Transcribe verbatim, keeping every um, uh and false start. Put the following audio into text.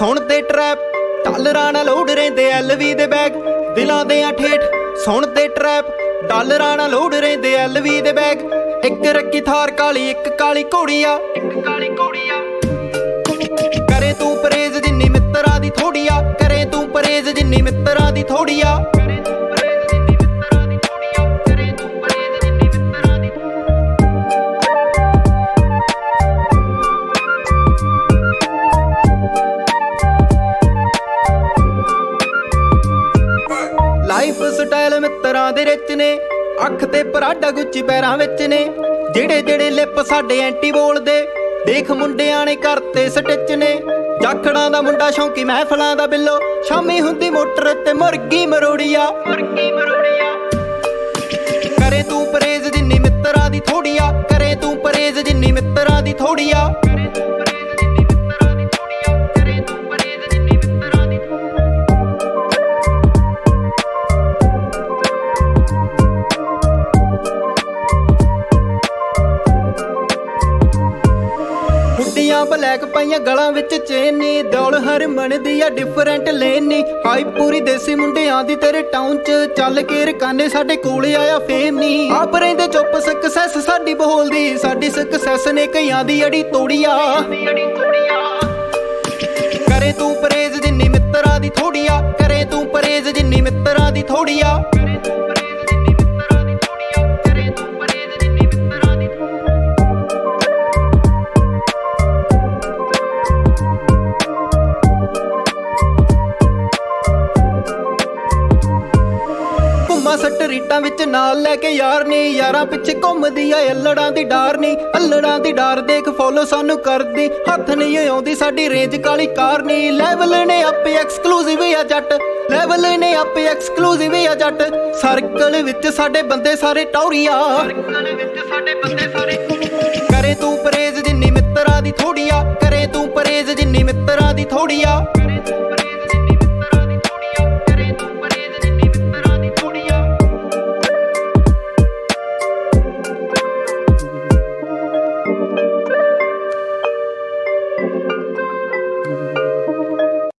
ਸੁਣ ਤੇ ਟਰੈਪ ਡਾਲਰਾਂ ਨਾਲ ਲੋਡ ਰਹਿੰਦੇ ਐਲਵੀ ਦੇ ਬੈਗ ਦਿਲਾਂ ਦੇ ਆ ਠੇਠ ਸੁਣ ਤੇ ਟਰੈਪ ਡਾਲਰਾਂ ਨਾਲ ਲੋਡ ਰਹਿੰਦੇ ਐਲਵੀ ਦੇ ਬੈਗ ਇੱਕ ਰੱਖੀ ਥਾਰ ਕਾਲੀ ਇੱਕ ਕਾਲੀ ਘੋੜੀ ਆ ਇੱਕ ਕਾਲੀ ਘੋੜੀ ਆ ਕਰੇ ਤੂੰ ਪਰੇਜ਼ ਜਿੰਨੀ ਮਿੱਤਰਾਂ ਦੀ ਥੋੜੀ ਆ ਕਰੇ ਤੂੰ ਪਰੇਜ਼ ਜਿੰਨੀ ਮਿੱਤਰਾਂ ਦੀ ਥੋੜੀ ਆ ਲਾਈਫ ਸਟਾਈਲ ਮਿੱਤਰਾਂ ਦੇ ਰਿਚ ਨੇ ਅੱਖ ਤੇ ਪਰਾਡਾ ਗੁੱਚੀ ਪੈਰਾਂ ਵਿੱਚ ਨੇ ਜਿਹੜੇ ਜਿਹੜੇ ਲਿਪ ਸਾਡੇ ਐਂਟੀ ਬੋਲਦੇ ਦੇਖ ਮੁੰਡਿਆਂ ਨੇ ਕਰਤੇ ਸਟਿਚ ਨੇ ਜਾਖੜਾਂ ਦਾ ਮੁੰਡਾ ਸ਼ੌਂਕੀ ਮਹਿਫਲਾਂ ਦਾ ਬਿੱਲੋ ਸ਼ਾਮੀ ਹੁੰਦੀ ਮੋਟਰ ਤੇ ਮੁਰਗੀ ਮਰੋੜੀਆ ਮੁਰਗੀ ਮਰੋੜੀਆ ਕਰੇ ਤੂੰ ਪਰੇਜ਼ ਜਿੰਨੀ ਮਿੱਤਰਾਂ ਦੀ ਥੋੜੀ ਆ ਕਰੇ ਤੂੰ ਪਰੇਜ਼ ਜਿੰਨੀ ਮਿੱਤਰਾਂ ਦੀ ਥੋੜੀ ਆ ਬਲੈਕ ਪਾਈਆਂ ਗਲਾਂ ਵਿੱਚ ਚੇਨ ਨੀ ਦੌੜ ਹਰਮਨ ਦੀ ਆ ਡਿਫਰੈਂਟ ਲੇਨ ਨੀ ਹਾਈ ਪੂਰੀ ਦੇਸੀ ਮੁੰਡਿਆਂ ਦੀ ਤੇਰੇ ਟਾਊਨ ਚ ਚੱਲ ਕੇ ਰਕਾਨੇ ਸਾਡੇ ਕੋਲ ਆਇਆ ਫੇਮ ਨੀ ਆਪ ਰਹਿੰਦੇ ਚੁੱਪ ਸਕਸੈਸ ਸਾਡੀ ਬੋਲਦੀ ਸਾਡੀ ਸਕਸੈਸ ਨੇ ਕਈਆਂ ਦੀ ਅੜੀ ਤੋੜੀਆ ਕਰੇ ਤੂੰ ਪਰੇਜ਼ ਜਿੰਨੀ ਮਿੱਤਰਾਂ ਦੀ ਥੋੜੀ ਆ ਕਰੇ ਤੂੰ ਪਰੇਜ਼ ਜਿੰਨੀ ਮਿੱਤਰਾਂ ਦੀ ਥੋੜੀ ਆ ਸੱਟ ਰੀਟਾਂ ਵਿੱਚ ਨਾਲ ਲੈ ਕੇ ਯਾਰ ਨੀ ਯਾਰਾਂ ਪਿੱਛੇ ਘੁੰਮਦੀ ਆ ਅਲੜਾਂ ਦੀ ਡਾਰ ਨੀ ਅਲੜਾਂ ਦੀ ਡਾਰ ਦੇਖ ਫੋਲੋ ਸਾਨੂੰ ਕਰਦੀ ਹੱਥ ਨਹੀਂ ਆਉਂਦੀ ਸਾਡੀ ਰੇਂਜ ਕਾਲੀ ਕਾਰ ਨੀ ਲੈਵਲ ਨੇ ਆਪੇ ਐਕਸਕਲੂਸਿਵ ਆ ਜੱਟ ਲੈਵਲ ਨੇ ਆਪੇ ਐਕਸਕਲੂਸਿਵ ਆ ਜੱਟ ਸਰਕਲ ਵਿੱਚ ਸਾਡੇ ਬੰਦੇ ਸਾਰੇ ਟੌਰੀਆ ਸਰਕਲ ਵਿੱਚ ਸਾਡੇ ਬੰਦੇ ਸਾਰੇ ਕਰੇ ਤੂੰ ਪਰੇਜ਼ ਜਿੰਨੀ ਮਿੱਤਰਾਂ ਦੀ ਥੋੜੀ ਆ ਕਰੇ ਤੂੰ ਪਰੇਜ਼ ਜਿੰਨੀ ਮਿੱਤਰਾਂ ਦੀ ਥੋੜੀ ਆ